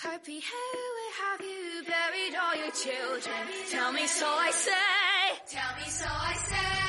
Happy, hey, where have you buried all your children? Tell me so I say. Tell me so I say.